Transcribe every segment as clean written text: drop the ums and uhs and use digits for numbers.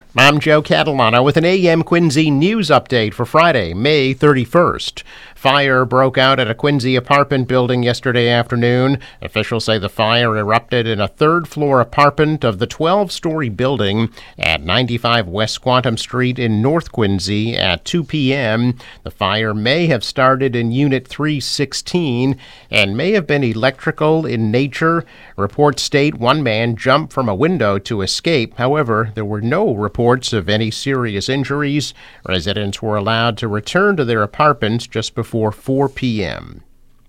I'm Joe Catalano with an AM Quincy news update for Friday, May 31st. Fire broke out at a Quincy apartment building yesterday afternoon. Officials say the fire erupted in a third-floor apartment of the 12-story building at 95 West Quantum Street in North Quincy at 2 p.m. The fire may have started in Unit 316 and may have been electrical in nature. Reports state one man jumped from a window to escape. However, there were no reports of any serious injuries. Residents were allowed to return to their apartments just before 4 p.m.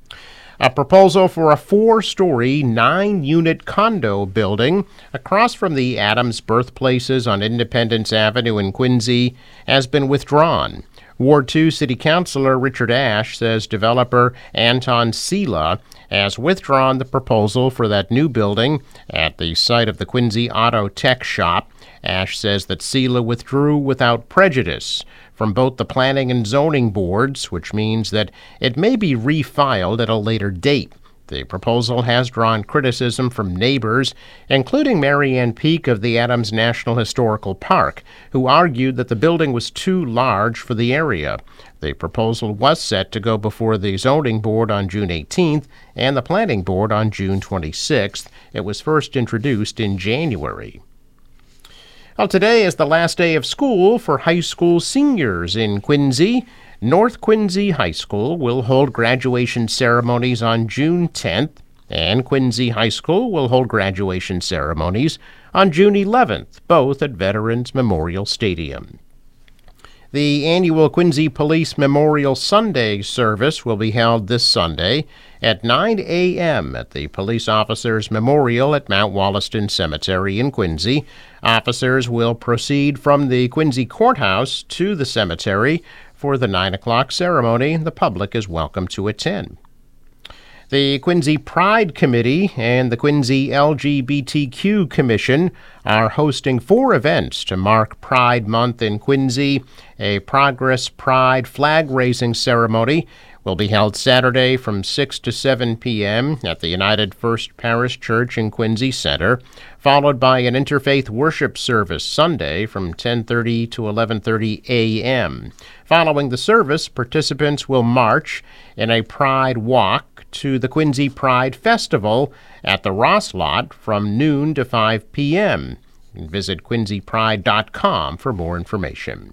A proposal for a 4-story, 9-unit condo building across from the Adams Birthplaces on Independence Avenue in Quincy has been withdrawn. Ward 2 City Councilor Richard Ash says developer Anton Sela has withdrawn the proposal for that new building at the site of the Quincy Auto Tech Shop. Ash says that Sela withdrew without prejudice from both the planning and zoning boards, which means that it may be refiled at a later date. The proposal has drawn criticism from neighbors, including Marianne Peak of the Adams National Historical Park, who argued that the building was too large for the area. The proposal was set to go before the zoning board on June 18th and the planning board on June 26th. It was first introduced in January. Well, today is the last day of school for high school seniors in Quincy. North Quincy High School will hold graduation ceremonies on June 10th, and Quincy High School will hold graduation ceremonies on June 11th, both at Veterans Memorial Stadium. The annual Quincy Police Memorial Sunday service will be held this Sunday at 9 a.m. at the Police Officers Memorial at Mount Wollaston Cemetery in Quincy. Officers will proceed from the Quincy Courthouse to the cemetery for the 9 o'clock ceremony. The public is welcome to attend. The Quincy Pride Committee and the Quincy LGBTQ Commission are hosting 4 events to mark Pride Month in Quincy. A Progress Pride flag-raising ceremony will be held Saturday from 6 to 7 p.m. at the United First Parish Church in Quincy Center, followed by an interfaith worship service Sunday from 10:30 to 11:30 a.m. Following the service, participants will march in a Pride Walk to the Quincy Pride Festival at the Ross Lot from noon to 5 p.m. Visit quincypride.com for more information.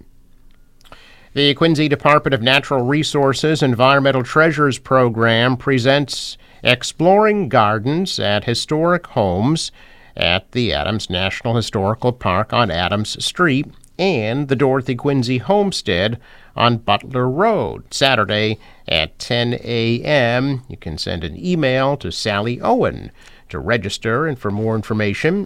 The Quincy Department of Natural Resources Environmental Treasures Program presents Exploring Gardens at Historic Homes at the Adams National Historical Park on Adams Street and the Dorothy Quincy Homestead on Butler Road, Saturday at 10 a.m. You can send an email to Sally Owen to register, and for more information,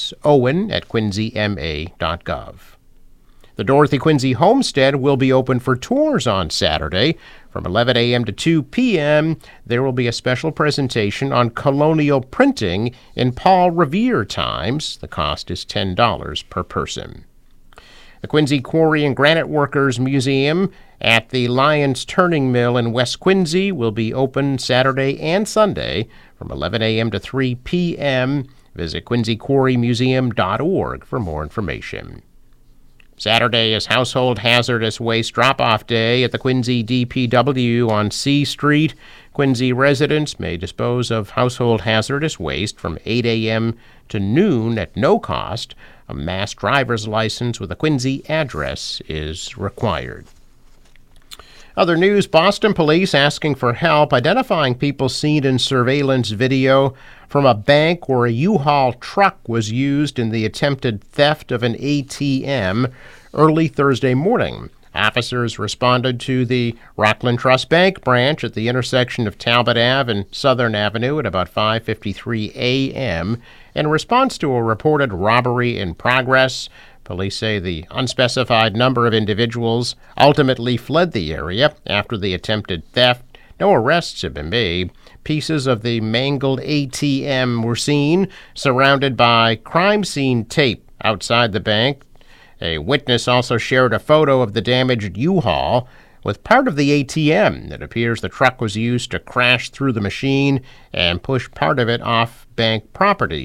sowen@quincyma.gov. The Dorothy Quincy Homestead will be open for tours on Saturday from 11 a.m. to 2 p.m. There will be a special presentation on colonial printing in Paul Revere times. The cost is $10 per person. The Quincy Quarry and Granite Workers Museum at the Lyons Turning Mill in West Quincy will be open Saturday and Sunday from 11 a.m. to 3 p.m. Visit quincyquarrymuseum.org for more information. Saturday is Household Hazardous Waste Drop-Off Day at the Quincy DPW on C Street. Quincy residents may dispose of household hazardous waste from 8 a.m. to noon at no cost. A mass driver's license with a Quincy address is required. Other news, Boston police asking for help identifying people seen in surveillance video from a bank where a U-Haul truck was used in the attempted theft of an ATM early Thursday morning. Officers responded to the Rockland Trust Bank branch at the intersection of Talbot Ave and Southern Avenue at about 5:53 a.m. in response to a reported robbery in progress. Police say the unspecified number of individuals ultimately fled the area after the attempted theft. No arrests have been made. Pieces of the mangled ATM were seen, surrounded by crime scene tape outside the bank. A witness also shared a photo of the damaged U-Haul with part of the ATM. It appears the truck was used to crash through the machine and push part of it off bank property.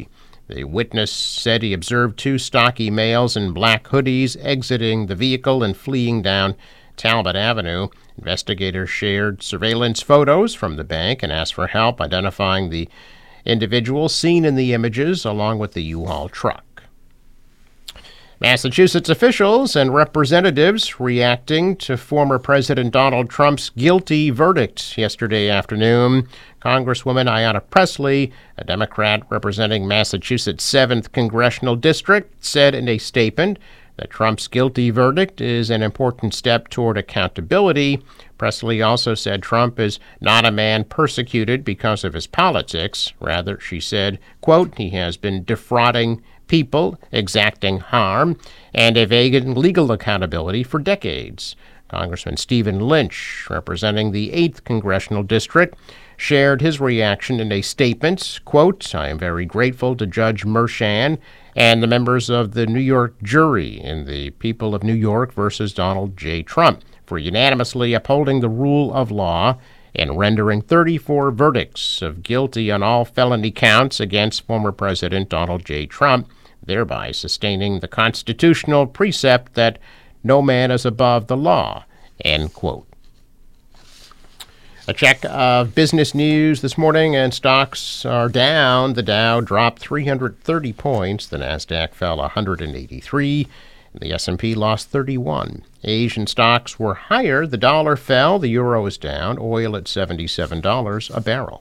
The witness said he observed two stocky males in black hoodies exiting the vehicle and fleeing down Talbot Avenue. Investigators shared surveillance photos from the bank and asked for help identifying the individuals seen in the images, along with the U-Haul truck. Massachusetts officials and representatives reacting to former President Donald Trump's guilty verdict yesterday afternoon. Congresswoman Ayanna Pressley, a Democrat representing Massachusetts' 7th Congressional District, said in a statement that Trump's guilty verdict is an important step toward accountability. Pressley also said Trump is not a man persecuted because of his politics. Rather, she said, quote, he has been defrauding people, exacting harm, and evading legal accountability for decades. Congressman Stephen Lynch, representing the 8th Congressional District, shared his reaction in a statement, quote, I am very grateful to Judge Merchan and the members of the New York jury in the People of New York versus Donald J. Trump for unanimously upholding the rule of law and rendering 34 verdicts of guilty on all felony counts against former President Donald J. Trump, thereby sustaining the constitutional precept that no man is above the law, end quote. A check of business news this morning, and stocks are down. The Dow dropped 330 points. The Nasdaq fell 183. The S&P lost 31. Asian stocks were higher. The dollar fell. The euro is down. Oil at $77 a barrel.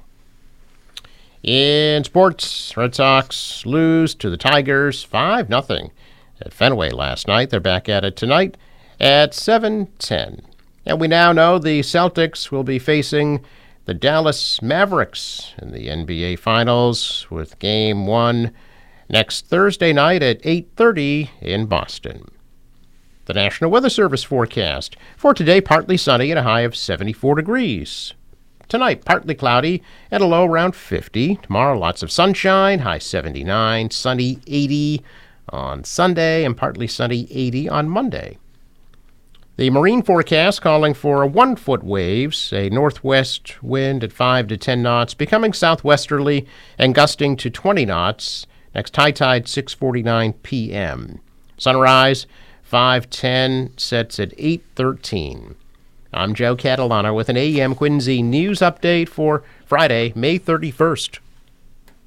In sports, Red Sox lose to the Tigers 5-0 at Fenway last night. They're back at it tonight at 7:10. And we now know the Celtics will be facing the Dallas Mavericks in the NBA Finals with Game 1 next Thursday night at 8:30 in Boston. The National Weather Service forecast for today, partly sunny and a high of 74 degrees. Tonight, partly cloudy and a low around 50. Tomorrow, lots of sunshine, high 79, sunny 80 on Sunday, and partly sunny 80 on Monday. The marine forecast calling for 1-foot waves, a northwest wind at 5 to 10 knots, becoming southwesterly and gusting to 20 knots. Next high tide 6:49 p.m. Sunrise 5:10, sets at 8:13. I'm Joe Catalano with an AM Quincy news update for Friday, May 31st.